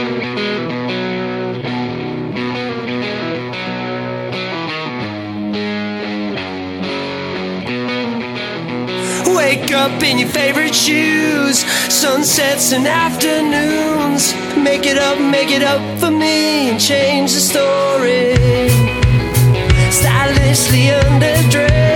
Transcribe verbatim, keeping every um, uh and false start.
Wake up in your favorite shoes, sunsets and afternoons. Make it up, make it up for me and change the story. Stylishly underdressed,